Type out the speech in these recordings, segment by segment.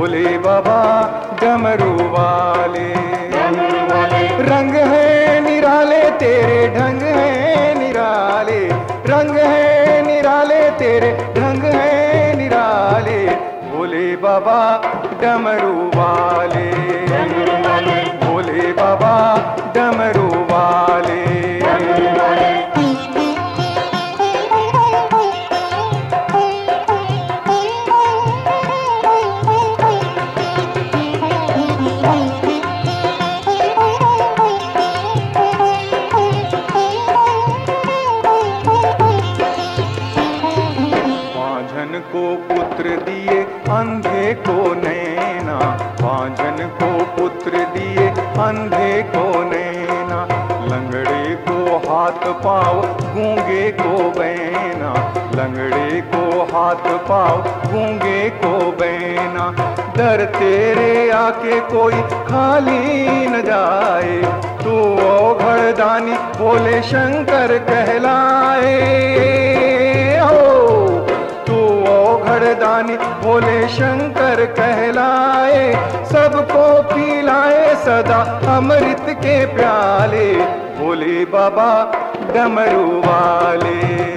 भोले बाबा डमरू वाले। रंग है निराले तेरे ढंग है निराले, रंग है निराले तेरे ढंग है निराले। भोले बाबा डमरू वाले, भोले बाबा डमरू वाले। बांझन को पुत्र दिए अंधे को नैना, बांझन को पुत्र दिए अंधे को नैना। लंगड़े को हाथ पाँव गूंगे को बैना, लंगड़े को हाथ पाँव गूंगे को बैना। डर तेरे आके कोई खाली न जाए, तू ओघड़ दानी बोले शंकर कहलाए। हो तू ओघड़ दानी बोले शंकर कहलाए। सबको पिलाए सदा अमृत के प्याले। भोले बाबा डमरू वाले,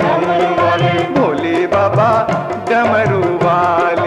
भोले बाबा डमरू वाले।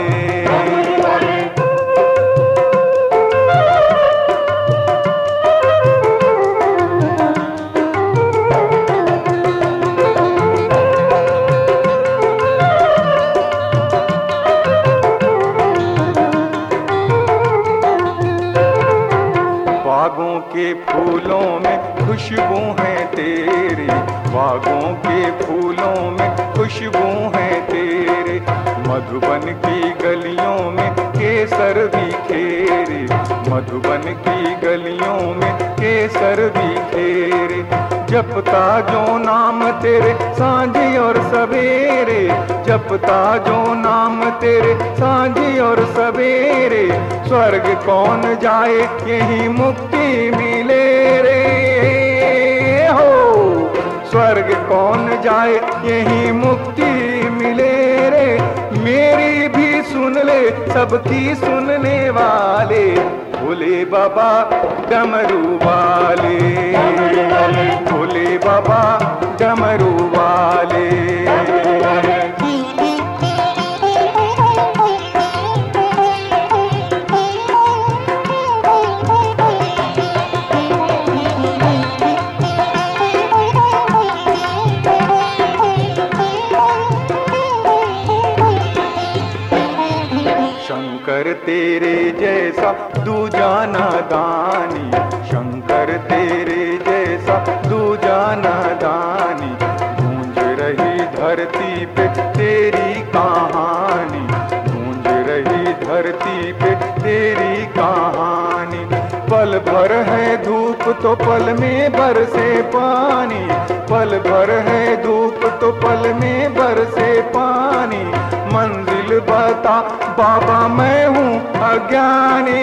बागों के फूलों में खुशबू है तेरी, बागों के फूलों में खुशबू है तेरे। मधुबन की गलियों में केसर भी खेरे, मधुबन की गलियों में केसर भी खेरे। जपता जो नाम तेरे सांझी और सवेरे, जपता जो नाम तेरे सांझी और सवेरे। स्वर्ग कौन जाए यही मुक्ति मिले रे। हो स्वर्ग कौन जाए यही मुक्ति मिले रे। मेरी भी सुन ले सबकी सुनने वाले। भोले बाबा डमरू वाले, भोले बाबा डमरू वाले। शंकर तेरे जैसा दूजा नादानी, शंकर तेरे जैसा दूजा नादानी। गूंज रही धरती पे तेरी कहानी, गूंज रही धरती पे तेरी कहानी। पल भर है धूप तो पल में बरसे पानी, पल भर है धूप तो पल में बरसे पानी। मंजिल बता बाबा मैं हूँ अज्ञानी।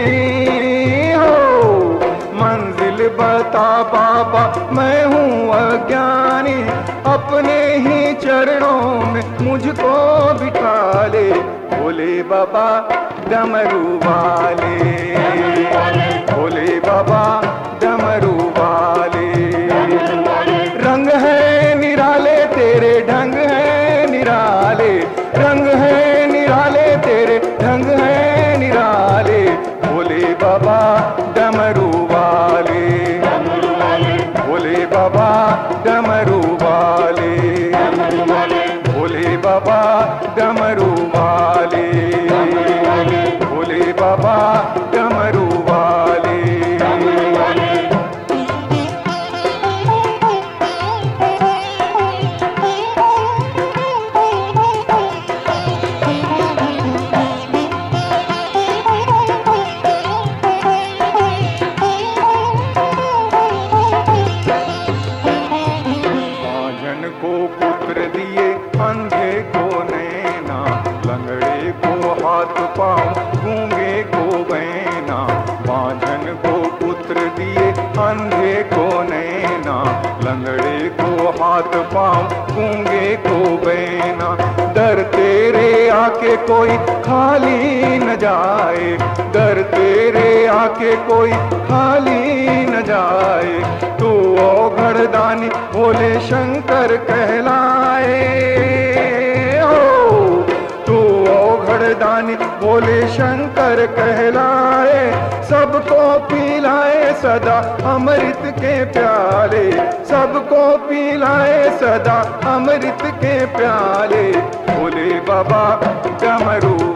हो मंजिल बता बाबा मैं हूँ अज्ञानी। अपने ही चरणों में मुझको बिठा ले। भोले बाबा डमरू वाले, भोले बाबा डमरू वाले। रंग है निराले तेरे ढंग है निराले, रंग है निराले तेरे ढंग है निराले। भोले बाबा डमरू वाले, भोले बाबा डमरू वाले, भोले बाबा डमरू वाले, भोले बाबा डमरू वाले। को पुत्र दिए अंधे को नैना, लंगड़े को हाथ पाँव गूंगे को बैना। बांझन को पुत्र दिए अंधे को नैना, लंगड़े को हाथ पांव गूंगे को बैना। दर तेरे आके कोई खाली न जाए, दर तेरे आके कोई खाली न जाए। तू औघड़दानी भोले शंकर कहलाए, तू औघड़दानी भोले शंकर कहलाए। सबको पिलाए सदा अमृत के प्याले, सबको पिलाए सदा अमृत के प्याले। भोले बाबा डमरू